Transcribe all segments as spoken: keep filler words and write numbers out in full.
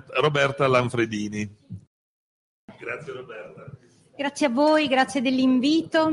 Roberta Lanfredini. Grazie Roberta. Grazie a voi, grazie dell'invito.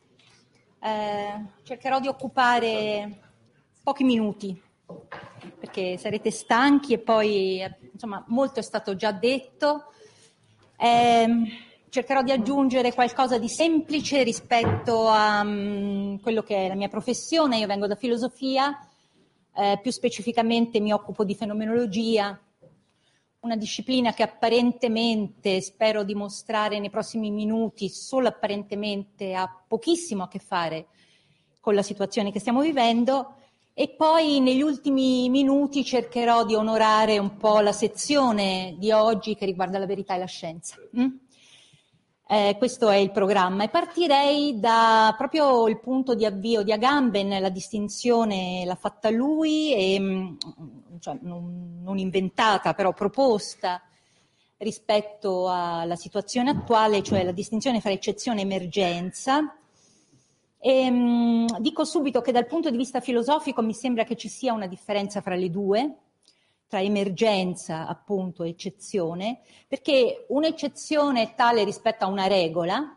Eh, cercherò di occupare pochi minuti perché sarete stanchi e poi insomma molto è stato già detto. Eh, cercherò di aggiungere qualcosa di semplice rispetto a um, quello che è la mia professione. Io vengo da filosofia, eh, più specificamente mi occupo di fenomenologia, una disciplina che apparentemente, spero dimostrare nei prossimi minuti, solo apparentemente ha pochissimo a che fare con la situazione che stiamo vivendo, e poi negli ultimi minuti cercherò di onorare un po' la sezione di oggi che riguarda la verità e la scienza. Mm? Eh, questo è il programma e partirei da proprio il punto di avvio di Agamben. La distinzione l'ha fatta lui e cioè, non, non inventata, però proposta rispetto alla situazione attuale, cioè la distinzione fra eccezione e emergenza. E, mh, dico subito che dal punto di vista filosofico mi sembra che ci sia una differenza fra le due, tra emergenza appunto e eccezione, perché un'eccezione è tale rispetto a una regola.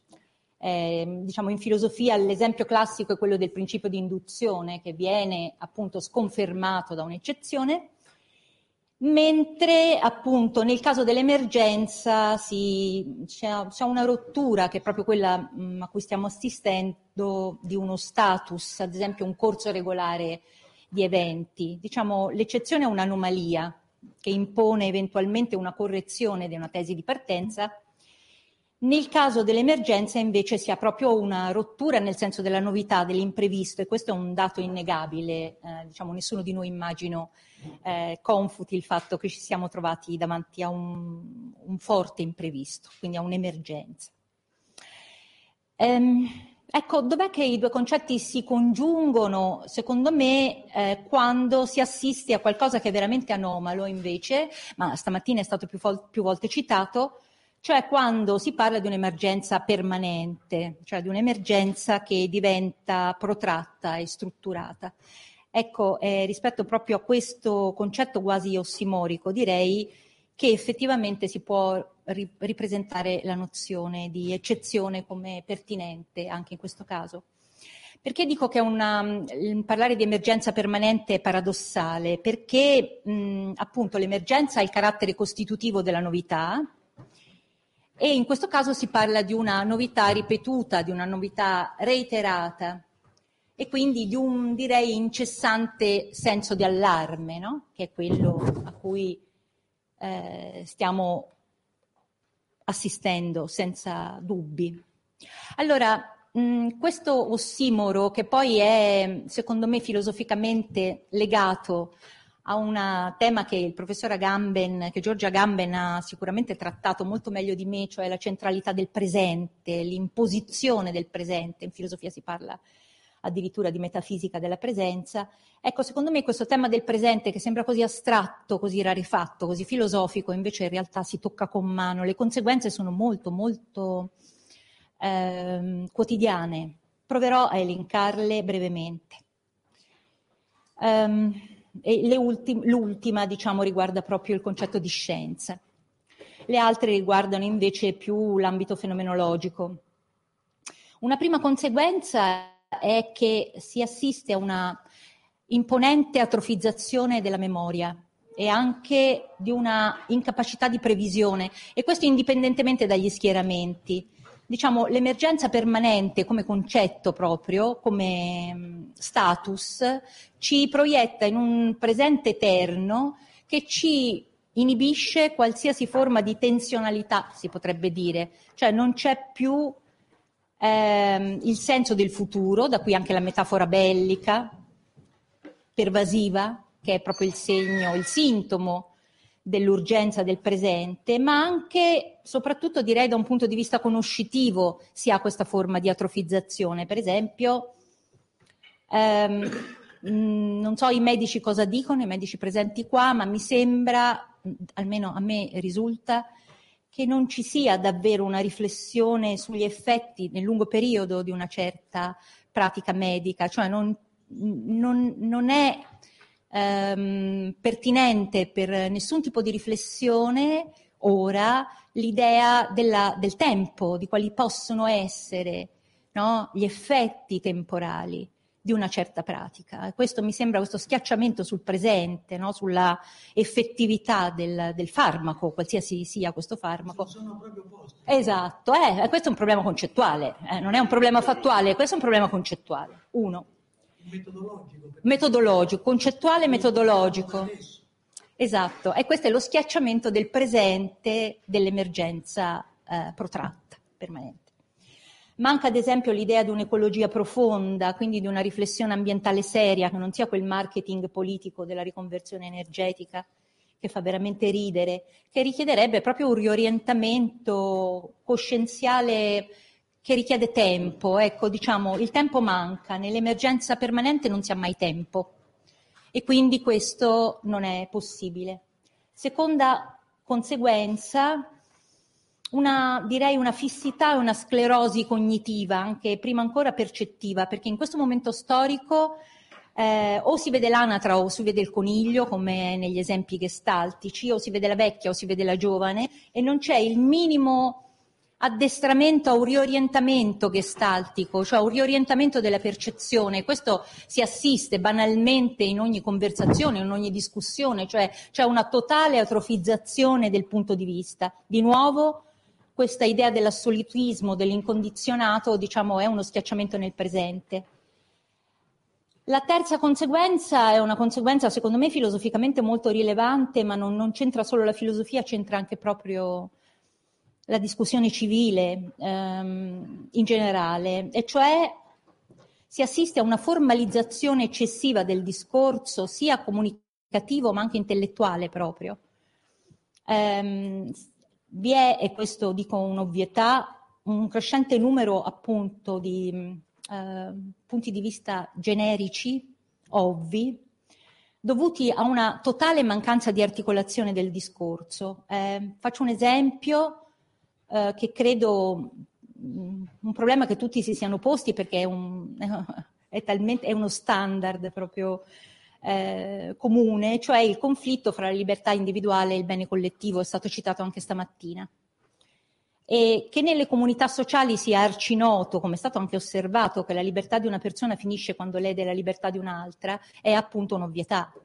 Eh, diciamo in filosofia l'esempio classico è quello del principio di induzione, che viene appunto sconfermato da un'eccezione, mentre appunto nel caso dell'emergenza si, c'è, c'è una rottura che è proprio quella mh, a cui stiamo assistendo, di uno status, ad esempio un corso regolare di eventi. Diciamo l'eccezione è un'anomalia che impone eventualmente una correzione di una tesi di partenza. Nel caso dell'emergenza invece si ha proprio una rottura nel senso della novità, dell'imprevisto, e questo è un dato innegabile. Eh, diciamo, nessuno di noi immagino eh, confuti il fatto che ci siamo trovati davanti a un, un forte imprevisto, quindi a un'emergenza. Ehm, ecco, dov'è che i due concetti si congiungono? Secondo me eh, quando si assiste a qualcosa che è veramente anomalo invece, ma stamattina è stato più, fol- più volte citato, cioè quando si parla di un'emergenza permanente, cioè di un'emergenza che diventa protratta e strutturata. Ecco, eh, rispetto proprio a questo concetto quasi ossimorico, direi che effettivamente si può ri- ripresentare la nozione di eccezione come pertinente anche in questo caso. Perché dico che una, parlare di emergenza permanente è paradossale? Perché mh, appunto l'emergenza ha il carattere costitutivo della novità, e in questo caso si parla di una novità ripetuta, di una novità reiterata e quindi di un, direi, incessante senso di allarme, no? Che è quello a cui eh, stiamo assistendo senza dubbi. Allora, mh, questo ossimoro, che poi è, secondo me, filosoficamente legato a un tema che il professor Agamben, che Giorgio Agamben ha sicuramente trattato molto meglio di me, cioè la centralità del presente, l'imposizione del presente. In filosofia si parla addirittura di metafisica della presenza. Ecco, secondo me questo tema del presente, che sembra così astratto, così rarefatto, così filosofico, invece in realtà si tocca con mano. Le conseguenze sono molto, molto ehm, quotidiane. Proverò a elencarle brevemente. Um, e le ultim- l'ultima, diciamo, riguarda proprio il concetto di scienza. Le altre riguardano invece più l'ambito fenomenologico. Una prima conseguenza è che si assiste a una imponente atrofizzazione della memoria e anche di una incapacità di previsione, e questo indipendentemente dagli schieramenti. Diciamo, l'emergenza permanente come concetto proprio, come status, ci proietta in un presente eterno che ci inibisce qualsiasi forma di tensionalità, si potrebbe dire. Cioè non c'è più ehm, il senso del futuro, da qui anche la metafora bellica, pervasiva, che è proprio il segno, il sintomo dell'urgenza del presente, ma anche, soprattutto direi da un punto di vista conoscitivo, si ha questa forma di atrofizzazione. Per esempio, ehm, mh, non so i medici cosa dicono, i medici presenti qua, ma mi sembra, almeno a me risulta, che non ci sia davvero una riflessione sugli effetti nel lungo periodo di una certa pratica medica, cioè non, non, non è ehm, pertinente per nessun tipo di riflessione ora l'idea della, del tempo, di quali possono essere, no, gli effetti temporali di una certa pratica. E questo mi sembra, questo schiacciamento sul presente, no, sulla effettività del, del farmaco, qualsiasi sia questo farmaco. Sono proprio opposti. Esatto, eh, questo è un problema concettuale, eh, non è un problema fattuale, questo è un problema concettuale. Uno. Metodologico. Metodologico, concettuale e metodologico. Esatto, e questo è lo schiacciamento del presente dell'emergenza eh, protratta, permanente. Manca ad esempio l'idea di un'ecologia profonda, quindi di una riflessione ambientale seria, che non sia quel marketing politico della riconversione energetica che fa veramente ridere, che richiederebbe proprio un riorientamento coscienziale che richiede tempo. Ecco, diciamo, il tempo manca, nell'emergenza permanente non si ha mai tempo e quindi questo non è possibile. Seconda conseguenza, una, direi una fissità e una sclerosi cognitiva, anche prima ancora percettiva, perché in questo momento storico eh, o si vede l'anatra o si vede il coniglio, come negli esempi gestaltici, o si vede la vecchia o si vede la giovane, e non c'è il minimo addestramento a un riorientamento gestaltico, cioè un riorientamento della percezione. Questo si assiste banalmente in ogni conversazione, in ogni discussione, cioè c'è una totale atrofizzazione del punto di vista. Di nuovo, questa idea dell'assolutismo, dell'incondizionato, diciamo, è uno schiacciamento nel presente. La terza conseguenza è una conseguenza, secondo me, filosoficamente molto rilevante, ma non, non c'entra solo la filosofia, c'entra anche proprio la discussione civile ehm, in generale, e cioè si assiste a una formalizzazione eccessiva del discorso, sia comunicativo ma anche intellettuale proprio. Ehm, vi è, e questo dico un'ovvietà, un crescente numero appunto di eh, punti di vista generici, ovvi, dovuti a una totale mancanza di articolazione del discorso. Eh, faccio un esempio eh, che credo mh, un problema che tutti si siano posti, perché è, un, è, talmente, è uno standard proprio eh, comune, cioè il conflitto fra la libertà individuale e il bene collettivo, è stato citato anche stamattina. E che nelle comunità sociali sia arcinoto, come è stato anche osservato, che la libertà di una persona finisce quando lede la libertà di un'altra, è appunto un'ovvietà.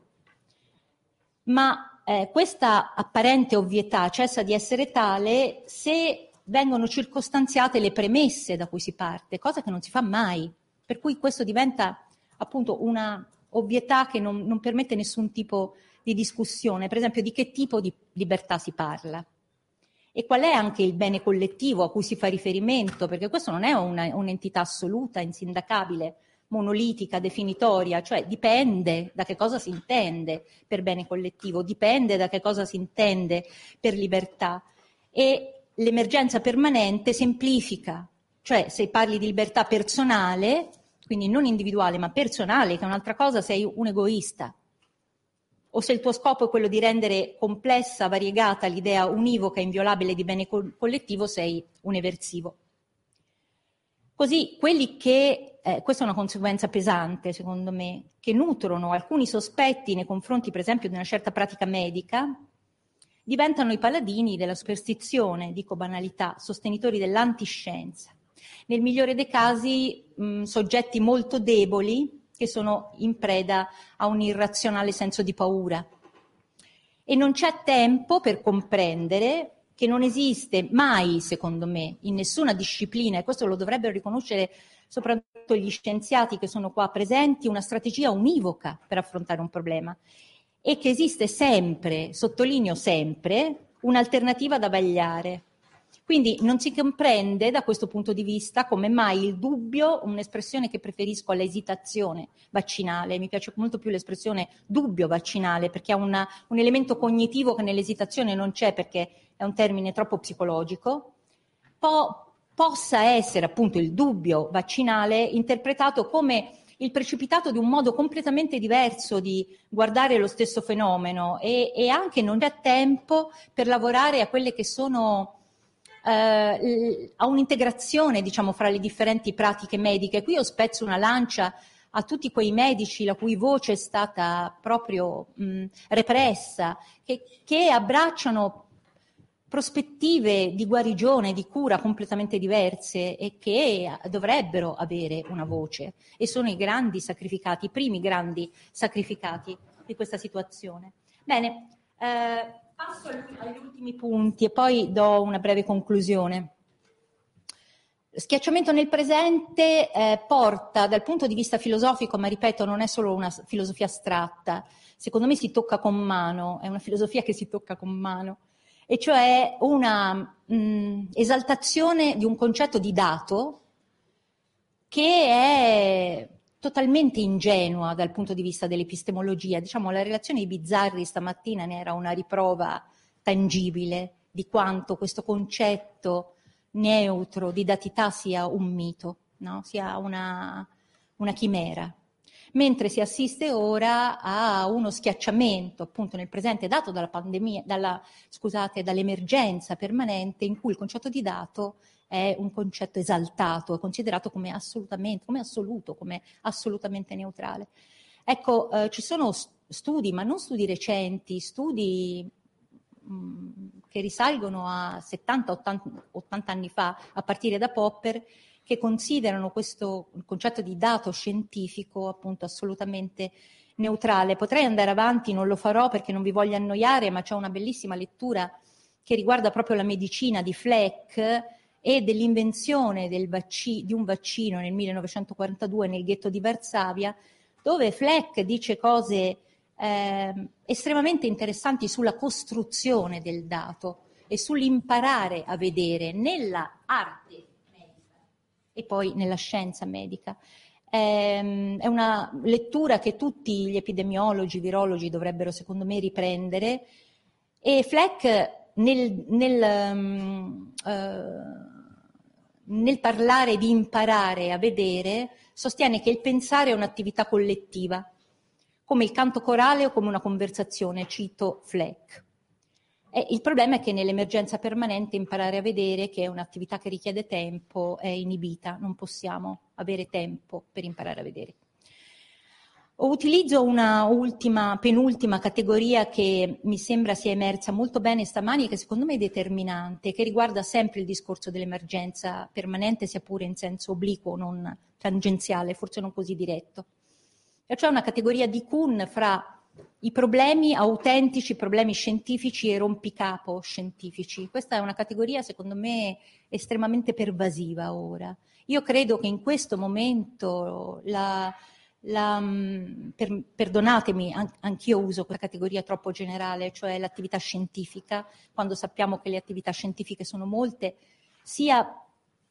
Ma eh, questa apparente ovvietà cessa di essere tale se vengono circostanziate le premesse da cui si parte, cosa che non si fa mai, per cui questo diventa appunto una ovvietà che non, non permette nessun tipo di discussione. Per esempio, di che tipo di libertà si parla? E qual è anche il bene collettivo a cui si fa riferimento? Perché questo non è una, un'entità assoluta, insindacabile, monolitica, definitoria, cioè dipende da che cosa si intende per bene collettivo, dipende da che cosa si intende per libertà. E l'emergenza permanente semplifica, cioè se parli di libertà personale, quindi non individuale ma personale, che è un'altra cosa, sei un egoista. O se il tuo scopo è quello di rendere complessa, variegata l'idea univoca e inviolabile di bene collettivo, sei un eversivo. Così quelli che, eh, questa è una conseguenza pesante secondo me, che nutrono alcuni sospetti nei confronti per esempio di una certa pratica medica, diventano i paladini della superstizione, dico banalità, sostenitori dell'antiscienza. Nel migliore dei casi mh, soggetti molto deboli, che sono in preda a un irrazionale senso di paura. E non c'è tempo per comprendere che non esiste mai, secondo me, in nessuna disciplina, e questo lo dovrebbero riconoscere soprattutto gli scienziati che sono qua presenti, una strategia univoca per affrontare un problema, e che esiste sempre, sottolineo sempre, un'alternativa da vagliare. Quindi non si comprende da questo punto di vista come mai il dubbio, un'espressione che preferisco all'esitazione vaccinale, mi piace molto più l'espressione dubbio vaccinale perché ha una, un elemento cognitivo che nell'esitazione non c'è perché è un termine troppo psicologico, po- possa essere appunto il dubbio vaccinale interpretato come il precipitato di un modo completamente diverso di guardare lo stesso fenomeno e, e anche non c'è tempo per lavorare a quelle che sono Uh, a un'integrazione diciamo fra le differenti pratiche mediche. Qui io spezzo una lancia a tutti quei medici la cui voce è stata proprio mh, repressa, che, che abbracciano prospettive di guarigione, di cura completamente diverse e che dovrebbero avere una voce, e sono i grandi sacrificati, i primi grandi sacrificati di questa situazione. Bene, eh, passo agli ultimi punti e poi do una breve conclusione. Schiacciamento nel presente eh, porta dal punto di vista filosofico, ma ripeto non è solo una filosofia astratta, secondo me si tocca con mano, è una filosofia che si tocca con mano, e cioè una mh, esaltazione di un concetto di dato che è totalmente ingenua dal punto di vista dell'epistemologia. Diciamo, la relazione di Bizzarri stamattina ne era una riprova tangibile di quanto questo concetto neutro di datità sia un mito, no? Sia una, una chimera. Mentre si assiste ora a uno schiacciamento appunto nel presente dato dalla pandemia, dalla, scusate, dall'emergenza permanente, in cui il concetto di dato è un concetto esaltato, è considerato come assolutamente, come assoluto, come assolutamente neutrale. Ecco, eh, ci sono studi, ma non studi recenti, studi mh, che risalgono a settanta ottanta anni fa, a partire da Popper, che considerano questo concetto di dato scientifico appunto assolutamente neutrale. Potrei andare avanti, non lo farò perché non vi voglio annoiare, ma c'è una bellissima lettura che riguarda proprio la medicina di Fleck e dell'invenzione del vacci- di un vaccino nel millenovecentoquarantadue nel ghetto di Varsavia, dove Fleck dice cose eh, estremamente interessanti sulla costruzione del dato e sull'imparare a vedere nella arte e poi nella scienza medica. È una lettura che tutti gli epidemiologi, virologi dovrebbero secondo me riprendere, e Fleck nel, nel, um, uh, nel parlare di imparare a vedere sostiene che il pensare è un'attività collettiva, come il canto corale o come una conversazione, cito Fleck. E il problema è che nell'emergenza permanente imparare a vedere, che è un'attività che richiede tempo, è inibita, non possiamo avere tempo per imparare a vedere. Utilizzo una ultima, penultima categoria che mi sembra sia emersa molto bene stamani e che secondo me è determinante, che riguarda sempre il discorso dell'emergenza permanente, sia pure in senso obliquo, non tangenziale, forse non così diretto. E cioè una categoria di Kuhn fra i problemi autentici, problemi scientifici e rompicapo scientifici. Questa è una categoria, secondo me, estremamente pervasiva ora. Io credo che in questo momento, la, la, per, perdonatemi, an, anch'io uso quella categoria troppo generale, cioè l'attività scientifica, quando sappiamo che le attività scientifiche sono molte, sia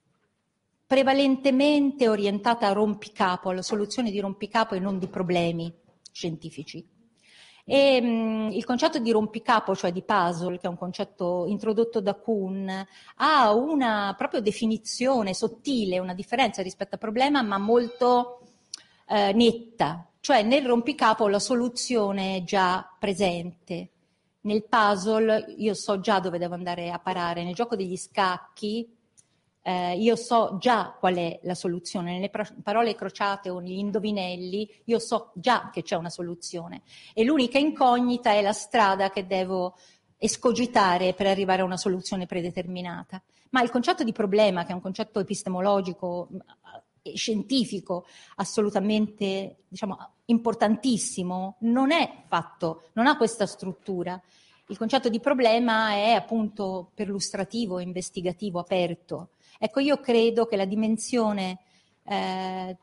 prevalentemente orientata a rompicapo, alla soluzione di rompicapo e non di problemi scientifici. E mh, il concetto di rompicapo, cioè di puzzle, che è un concetto introdotto da Kuhn, ha una proprio definizione sottile, una differenza rispetto al problema, ma molto eh, netta. Cioè nel rompicapo la soluzione è già presente. Nel puzzle io so già dove devo andare a parare. Nel gioco degli scacchi Eh, io so già qual è la soluzione, nelle pro- parole crociate o negli indovinelli io so già che c'è una soluzione e l'unica incognita è la strada che devo escogitare per arrivare a una soluzione predeterminata. Ma il concetto di problema, che è un concetto epistemologico e scientifico assolutamente, diciamo, importantissimo, non è fatto, non ha questa struttura. Il concetto di problema è appunto perlustrativo, investigativo, aperto. Ecco, io credo che la dimensione eh,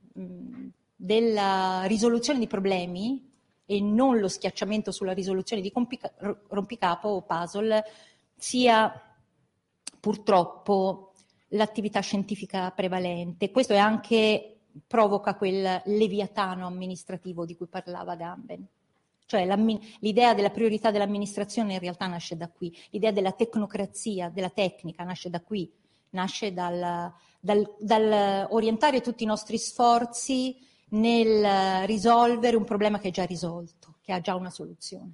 della risoluzione di problemi e non lo schiacciamento sulla risoluzione di compica- rompicapo o puzzle sia purtroppo l'attività scientifica prevalente. Questo è anche provoca quel leviatano amministrativo di cui parlava Gamben. Cioè l'idea della priorità dell'amministrazione in realtà nasce da qui, l'idea della tecnocrazia, della tecnica nasce da qui, nasce dal, dal, dal orientare tutti i nostri sforzi nel risolvere un problema che è già risolto, che ha già una soluzione.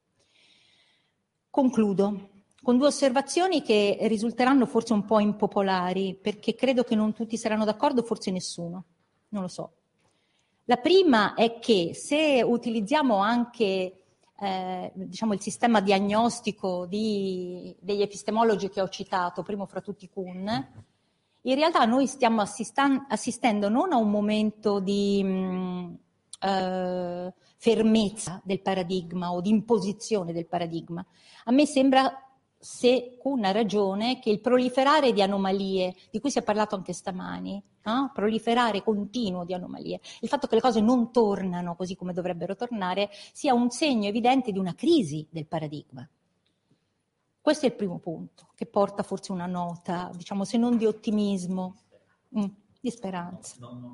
Concludo con due osservazioni che risulteranno forse un po' impopolari, perché credo che non tutti saranno d'accordo, forse nessuno, non lo so. La prima è che se utilizziamo anche eh, diciamo il sistema diagnostico di, degli epistemologi che ho citato, primo fra tutti Kuhn, in realtà noi stiamo assistan- assistendo non a un momento di mh, eh, fermezza del paradigma o di imposizione del paradigma. A me sembra, se Kuhn ha ragione, che il proliferare di anomalie, di cui si è parlato anche stamani, no? Proliferare continuo di anomalie, il fatto che le cose non tornano così come dovrebbero tornare, sia un segno evidente di una crisi del paradigma. Questo è il primo punto, che porta forse una nota, diciamo, se non di ottimismo, mh, di speranza.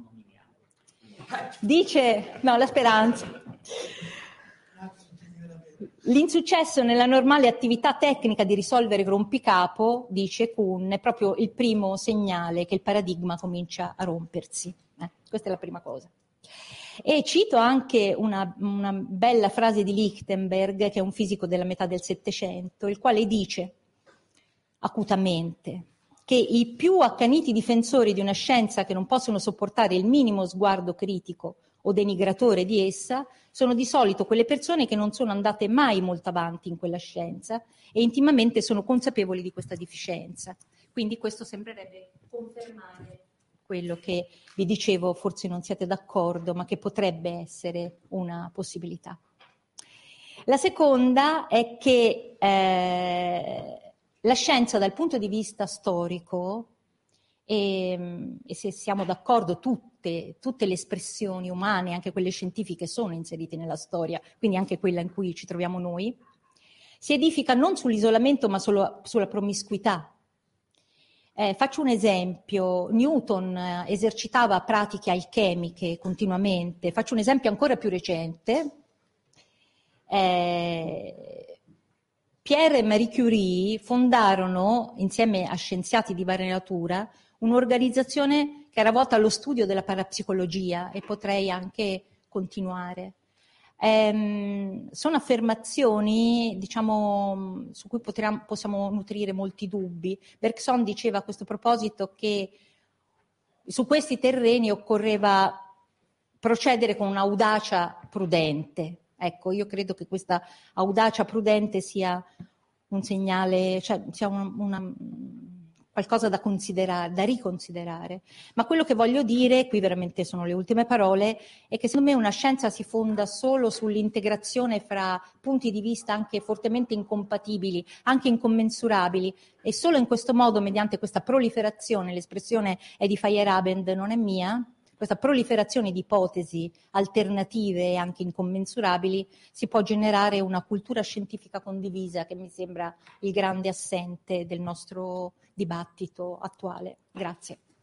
Dice, no, la speranza. L'insuccesso nella normale attività tecnica di risolvere rompicapo, dice Kuhn, è proprio il primo segnale che il paradigma comincia a rompersi. Eh, questa è la prima cosa. E cito anche una, una bella frase di Lichtenberg, che è un fisico della metà del Settecento, il quale dice acutamente che i più accaniti difensori di una scienza che non possono sopportare il minimo sguardo critico o denigratore di essa sono di solito quelle persone che non sono andate mai molto avanti in quella scienza e intimamente sono consapevoli di questa deficienza. Quindi questo sembrerebbe confermare quello che vi dicevo, forse non siete d'accordo, ma che potrebbe essere una possibilità. La seconda è che eh, la scienza dal punto di vista storico, e, e se siamo d'accordo tutte, tutte le espressioni umane, anche quelle scientifiche, sono inserite nella storia, quindi anche quella in cui ci troviamo noi, si edifica non sull'isolamento ma solo, sulla promiscuità. Eh, faccio un esempio, Newton eh, esercitava pratiche alchemiche continuamente, faccio un esempio ancora più recente, eh, Pierre e Marie Curie fondarono, insieme a scienziati di varia natura, un'organizzazione che era volta allo studio della parapsicologia, e potrei anche continuare. Ehm, sono affermazioni, diciamo, su cui potremmo, possiamo nutrire molti dubbi. Bergson diceva a questo proposito che su questi terreni occorreva procedere con un'audacia prudente. Ecco, io credo che questa audacia prudente sia un segnale, cioè sia una, una, qualcosa da considerare, da riconsiderare. Ma quello che voglio dire, qui veramente sono le ultime parole, è che secondo me una scienza si fonda solo sull'integrazione fra punti di vista anche fortemente incompatibili, anche incommensurabili, e solo in questo modo, mediante questa proliferazione, l'espressione è di Feyerabend, non è mia, questa proliferazione di ipotesi alternative e anche incommensurabili, si può generare una cultura scientifica condivisa, che mi sembra il grande assente del nostro dibattito attuale. Grazie.